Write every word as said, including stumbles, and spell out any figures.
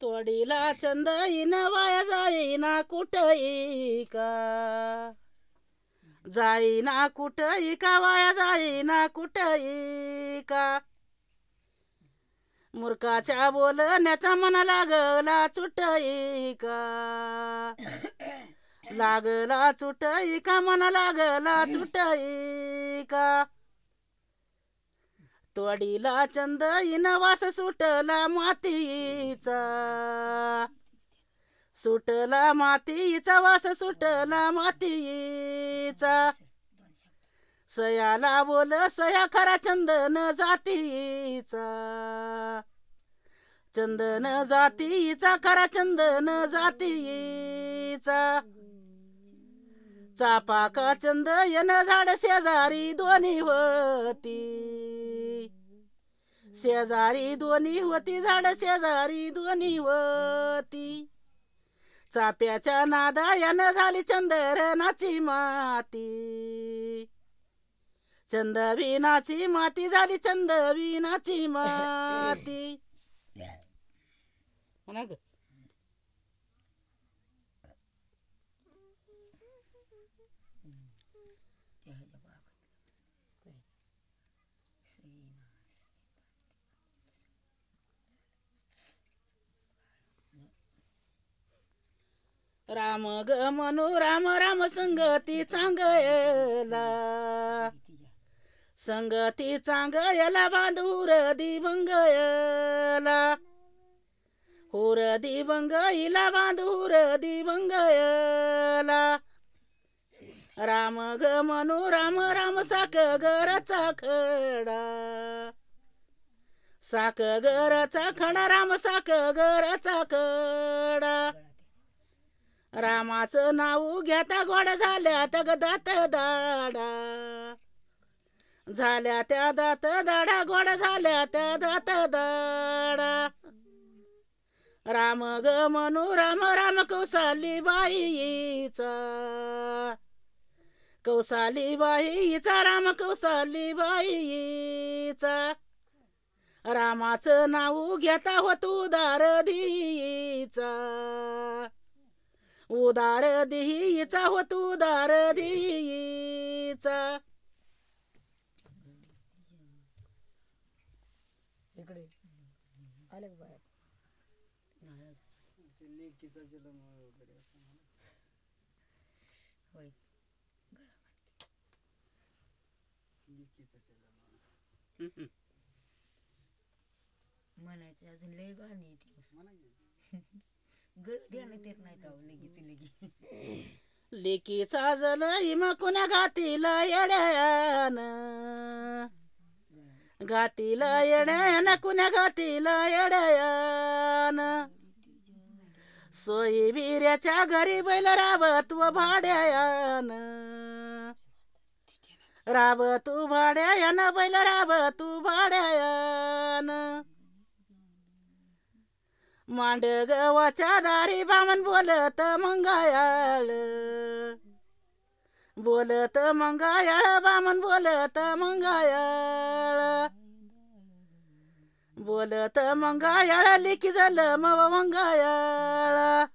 तोडीला चंद in वाया जाईना कुठई का, जाईना कुठई का वाया जाईना कुठई का. मूर्खाच्या बोलण्याचा मना लागला चुटई का, लागला चुटई का मना लागला चुटई का. तोडीला चंद इन वास सुटला मातीचा, सुटला मातीचा वास सुटला मातीचा. सयाला बोल सया खरा चंदन जातीचा, चंदन जातीचा खरा चंदन जातीचा. चापाका चंदन झाड शेजारी दोन्ही होती, शेजारी दोन्ही होती झाड शेजारी दोन्ही होती. चाप्याच्या नादायान झाली चंदनाची माती, चंदविनाची माती झाली चंदविनाची माती. म्हणा ग राम ग म्हणू राम राम संगती चांगला, संगती चांगला बांधूर दिवंगयला, हुर दिवंगईला बांधूर दिवंगयला. राम ग म्हणू राम राम साक गरचा खडा, साक गरचा खडा राम साक गरचा खडा. रामाचं नाव घेता गोड झाल्या त्या दात दाडा, झाल्या त्या दात दाडा गोड झाल्या त्या दात दाडा. राम ग म्हणू राम राम कौसाली बाईचा, कौसाली बाईचा राम कौसाली बाईचा. रामाचं नाव घेता होत उदार धीचा, उदार देहीचा होत उदार देहीचा. इकडे आले का बाहेर? लेकीचा जन्म वगैरे असं होय, लेकीचा जन्म म्हणायचं अजून लय गाणी येते म्हणा की. गळ ध्यानात येत नाही तर लगेच लगी. लेकीचा जल हिम कुण्या घातील येड्यान, घातील येड्यान कुण्या घातील येड्यान. सोयी बिऱ्याच्या घरी बैल राबत व भाड्यान, राबत तू भाड्यान बैल राबत तू भाड्यान. मांड गव्हाच्या दारी बामण बोलत मंगायाळ, बोलत मंगायाळ बामण बोलत मंगायाळ. बोलत मंगायाळ लिखी झालं मव मंगायाळ.